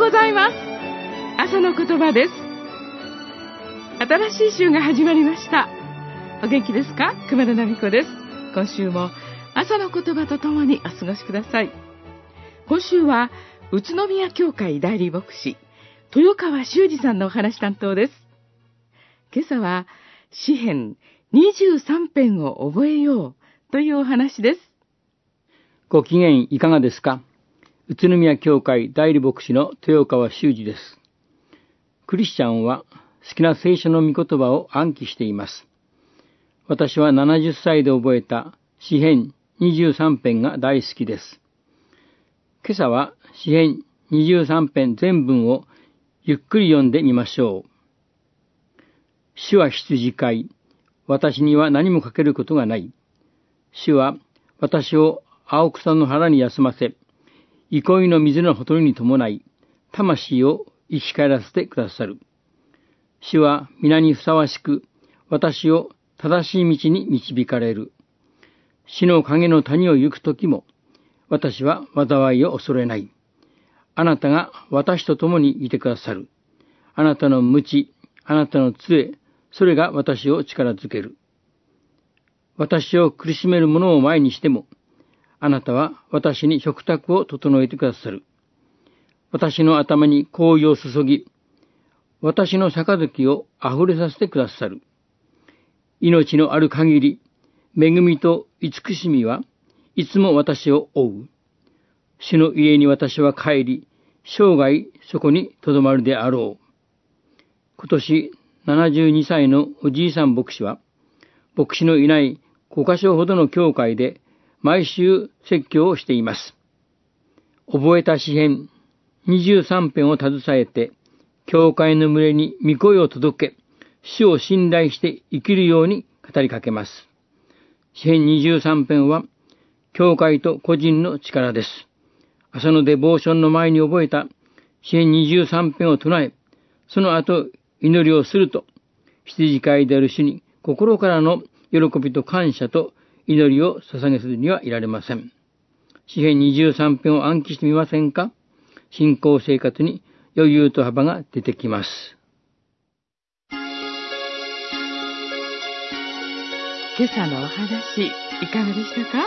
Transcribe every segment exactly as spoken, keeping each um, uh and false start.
ございます。朝の言葉です。新しい週が始まりました。お元気ですか？熊田奈美子です。今週も朝の言葉とともにお過ごしください。今週は宇都宮教会代理牧師豊川修司さんのお話担当です。今朝は詩編にじゅうさん編を覚えようというお話です。 ご機嫌いかがですか？宇都宮教会代理牧師の豊川修司です。クリスチャンは好きな聖書の御言葉を暗記しています。私はななじゅっさいで覚えた詩編にじゅうさん編が大好きです。今朝は詩編にじゅうさん編全文をゆっくり読んでみましょう。主は羊飼い、私には何もかけることがない。主は私を青草の原に休ませ、憩いの水のほとりに伴い、魂を生き返らせてくださる。主は皆にふさわしく、私を正しい道に導かれる。死の影の谷を行くときも、私は災いを恐れない。あなたが私と共にいてくださる。あなたの鞭、あなたの杖、それが私を力づける。私を苦しめる者を前にしても、あなたは私に食卓を整えてくださる。私の頭に香油を注ぎ、私の杯をあふれさせてくださる。命のある限り、恵みと慈しみはいつも私を追う。主の家に私は帰り、生涯そこに留まるであろう。今年ななじゅうにさいのおじいさん牧師は、牧師のいないごかしょほどの教会で毎週説教をしています。覚えた詩編にじゅうさん編を携えて、教会の群れに御声を届け、主を信頼して生きるように語りかけます。詩編にじゅうさん編は、教会と個人の力です。朝のデボーションの前に覚えた詩編にじゅうさん編を唱え、その後祈りをすると、羊飼いである主に心からの喜びと感謝と祈りを捧げずにはいられません。詩編にじゅうさん編を暗記してみませんか？信仰生活に余裕と幅が出てきます。 今朝のお話いかがでしたか？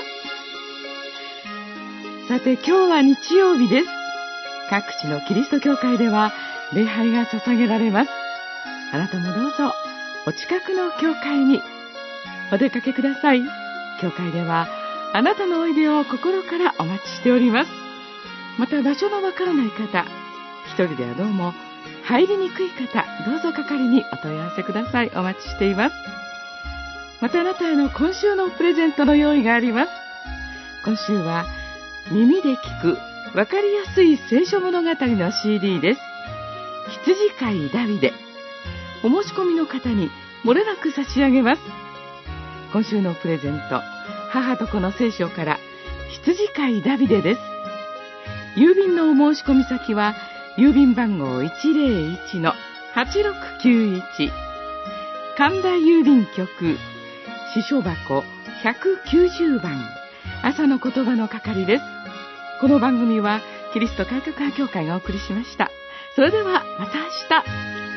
さて今日は日曜日です。各地のキリスト教会では礼拝が捧げられます。あなたもどうぞお近くの教会にお出かけください。教会ではあなたのおいでを心からお待ちしております。また場所のわからない方、一人ではどうも入りにくい方、どうぞ係にお問い合わせください。お待ちしています。またあなたへの今週のプレゼントの用意があります。今週は耳で聞くわかりやすい聖書物語の シーディー です。羊飼いダビデ。お申し込みの方に漏れなく差し上げます。今週のプレゼント、母と子の聖書から羊飼いダビデです。郵便のお申し込み先は郵便番号 いちまるいちのはちろくきゅういち、神田郵便局支所箱ひゃくきゅうじゅうばん、朝の言葉の係です。この番組はキリスト改革派教会がお送りしました。それではまた明日。